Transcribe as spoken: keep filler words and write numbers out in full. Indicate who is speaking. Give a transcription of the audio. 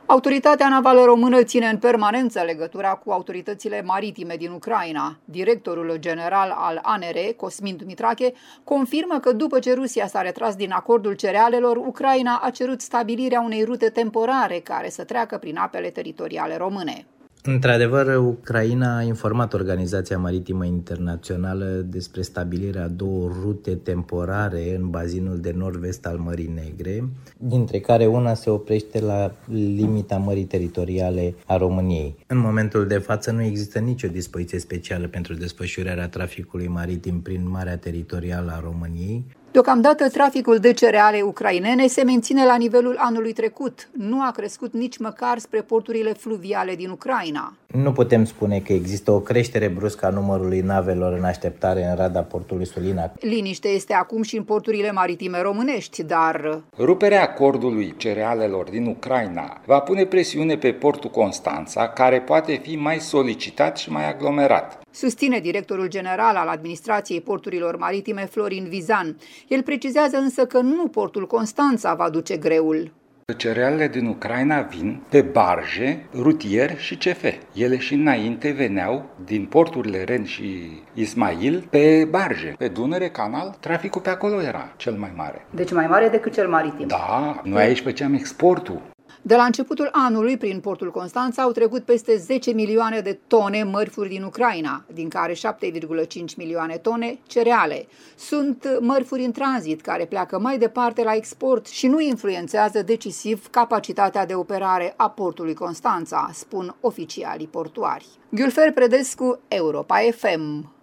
Speaker 1: Autoritatea navală română ține în permanență legătura cu autoritățile maritime din Ucraina. Directorul general al A N R, Cosmin Dumitrache, confirmă că după ce Rusia s-a retras din acordul cerealelor, Ucraina a cerut stabilirea unei rute temporare care să treacă prin apele teritoriale române.
Speaker 2: Într-adevăr, Ucraina a informat Organizația Maritimă Internațională despre stabilirea a două rute temporare în bazinul de nord-vest al Mării Negre, dintre care una se oprește la limita mării teritoriale a României. În momentul de față nu există nicio dispoziție specială pentru desfășurarea traficului maritim prin marea teritorială a României.
Speaker 1: Deocamdată, traficul de cereale ucrainene se menține la nivelul anului trecut. Nu a crescut nici măcar spre porturile fluviale din Ucraina.
Speaker 2: Nu putem spune că există o creștere bruscă a numărului navelor în așteptare în rada portului Sulina.
Speaker 1: Liniște este acum și în porturile maritime românești, dar
Speaker 3: ruperea acordului cerealelor din Ucraina va pune presiune pe portul Constanța, care poate fi mai solicitat și mai aglomerat,
Speaker 1: susține directorul general al Administrației Porturilor Maritime, Florin Vizan. El precizează însă că nu portul Constanța va duce greul.
Speaker 3: Cerealele din Ucraina vin pe barje, rutier și C F. Ele și înainte veneau din porturile Ren și Ismail pe barje. Pe Dunăre, Canal, traficul pe acolo era cel mai mare.
Speaker 1: Deci mai mare decât cel maritim.
Speaker 3: Da, noi aici făceam exportul.
Speaker 1: De la începutul anului, prin portul Constanța, au trecut peste zece milioane de tone mărfuri din Ucraina, din care șapte virgulă cinci milioane tone cereale. Sunt mărfuri în tranzit care pleacă mai departe la export și nu influențează decisiv capacitatea de operare a portului Constanța, spun oficialii portuari. Gülfer Predescu, Europa F M.